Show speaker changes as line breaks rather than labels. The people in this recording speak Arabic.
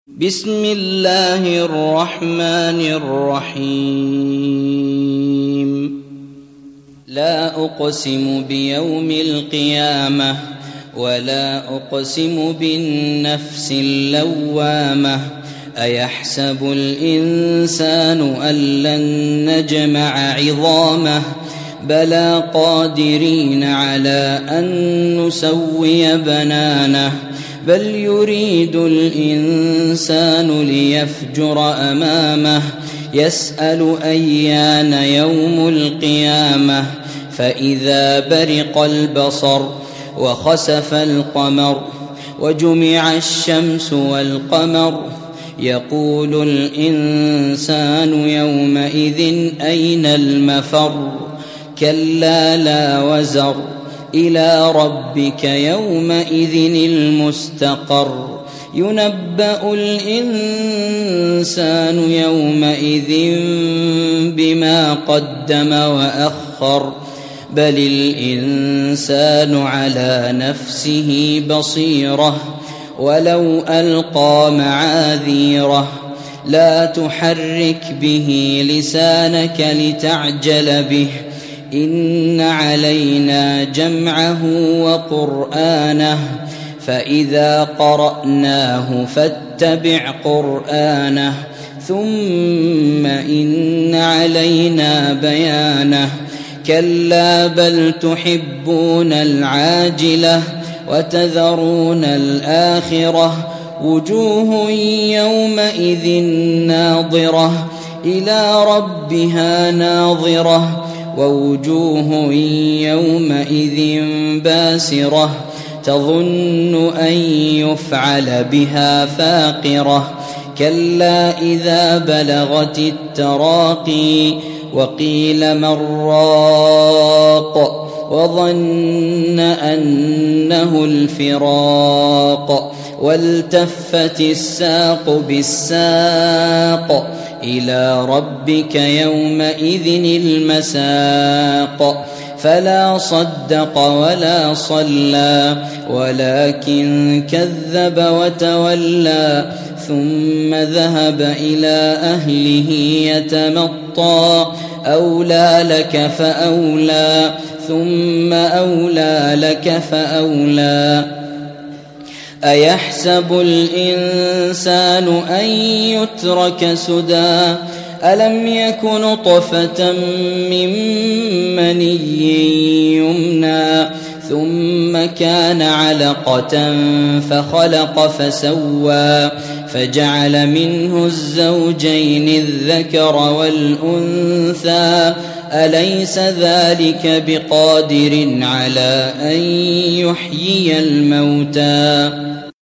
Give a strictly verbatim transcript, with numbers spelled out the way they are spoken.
بسم الله الرحمن الرحيم. لا أقسم بيوم القيامة ولا أقسم بالنفس اللوامة. أيحسب الإنسان أن لن نجمع عظامه بلى قادرين على أن نسوي بنانه بل يريد الإنسان ليفجر أمامه يسأل أيان يوم القيامة فإذا برق البصر وخسف القمر وجمع الشمس والقمر يقول الإنسان يومئذ أين المفر كلا لا وزر إلى ربك يومئذ المستقر ينبأ الإنسان يومئذ بما قدم وأخر بل الإنسان على نفسه بصيرة ولو ألقى معاذيره لا تحرك به لسانك لتعجل به إن علينا جمعه وقرآنه فإذا قرأناه فاتبع قرآنه ثم إن علينا بيانه كلا بل تحبون العاجلة وتذرون الآخرة وجوه يومئذ ناظرة إلى ربها ناظرة ووجوه يومئذ باسرة تظن أن يفعل بها فاقرة كلا إذا بلغت التراقي وقيل من راق وظن أنه الفراق والتفت الساق بالساق إلى ربك يومئذ المساق فلا صدق ولا صلى ولكن كذب وتولى ثم ذهب إلى أهله يتمطى أولى لك فأولى ثم أولى لك فأولى أيحسب الإنسان أن يترك سدى ألم يك نطفة من مني يمنى ثم كان علقة فخلق فسوى فجعل منه الزوجين الذكر والأنثى أليس ذلك بقادر على أن يحيي الموتى